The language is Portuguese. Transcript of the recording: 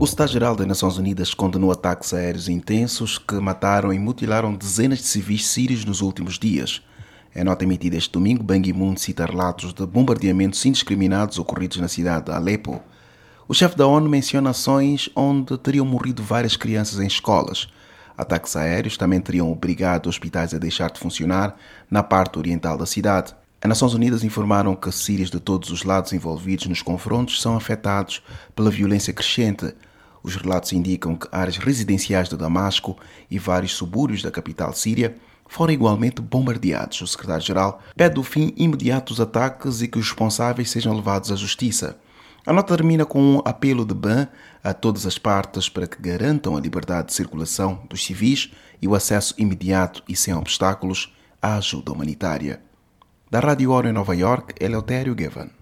O Secretário-Geral das Nações Unidas condenou ataques aéreos intensos que mataram e mutilaram dezenas de civis sírios nos últimos dias. Em nota emitida este domingo, Ban Ki-moon cita relatos de bombardeamentos indiscriminados ocorridos na cidade de Alepo. O chefe da ONU menciona ações onde teriam morrido várias crianças em escolas. Ataques aéreos também teriam obrigado hospitais a deixar de funcionar na parte oriental da cidade. As Nações Unidas informaram que sírios de todos os lados envolvidos nos confrontos são afetados pela violência crescente. Os relatos indicam que áreas residenciais de Damasco e vários subúrbios da capital síria foram igualmente bombardeados. O secretário-geral pede o fim imediato dos ataques e que os responsáveis sejam levados à justiça. A nota termina com um apelo de Ban a todas as partes para que garantam a liberdade de circulação dos civis e o acesso imediato e sem obstáculos à ajuda humanitária. Da Rádio ONU em Nova York, Eleutério Gavan.